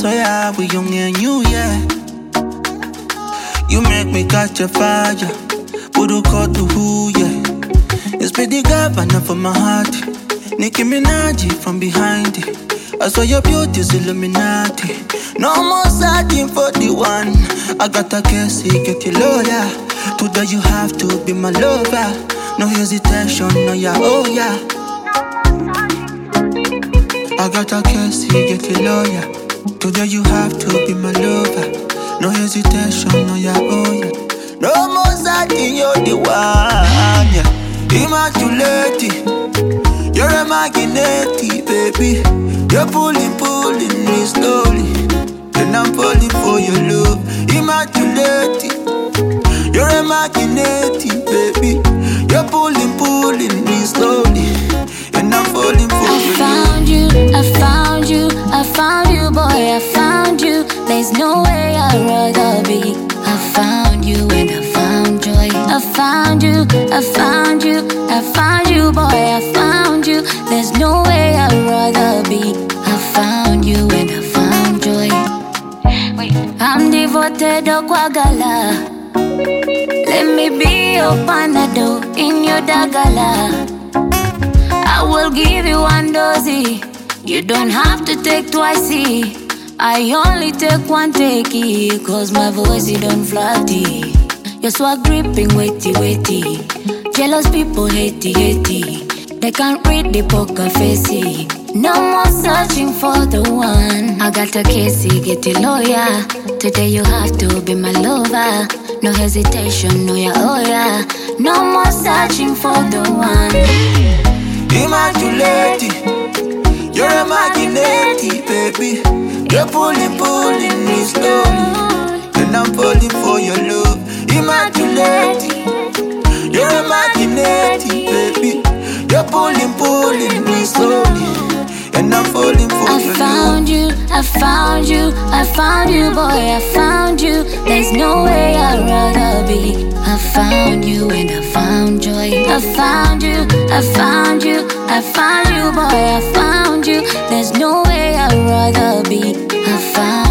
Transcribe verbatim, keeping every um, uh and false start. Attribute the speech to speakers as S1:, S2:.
S1: so yeah, we young and you, yeah. You make me catch a fire. Budu caught to who, yeah. It's pretty governor for my heart. Nicki Minaj from behind it. I saw your beauty's Illuminati. No more searching for the one. I got a case, get your lawyer. Today you have to be my lover. No hesitation, no yeah, oh yeah. I got a case, get your lawyer. Today you have to be my lover. No hesitation, no yeah, oh yeah. No more searching, you're the one, yeah. Immaculate, you're a magnet, baby. You're pulling, pulling me slowly, and I'm falling for your love. Immaculate, you're a magnet, baby. You're pulling, pulling me slowly, and I'm falling for
S2: I
S1: your
S2: found
S1: love.
S2: you, I found you, I found you, boy, I found you. There's no way I'd rather be. I found you and I found joy. I found you, I found you, I found you, boy, I found you. There's no way I'd rather be. I found you and I found joy. I'm devoted to Kwagala. Let me be your panado in your dagala. I will give you one dozy. You don't have to take twice. I only take one takey, cause my voice it don't flatty. Your swag gripping weighty weighty. Jealous people hatey hatey. They can't read the poker facey. No more searching for the one. I got a case, get a lawyer. Today you have to be my lover. No hesitation, no yeah, oh yeah. No more searching for the one.
S1: Immaculate, you're a magnet, baby. You're pulling, pulling me slowly, and I'm falling for your love. Immaculate, you're a magnet, baby. You're pulling, pulling me slowly, and I'm falling for
S2: I
S1: your
S2: found
S1: love.
S2: you, I found you, I found you, boy, I found you. There's no way I'd rather be. I found you and I found joy. I found you, I found you, I found you, boy, I found you. There's no way I'd rather be. I found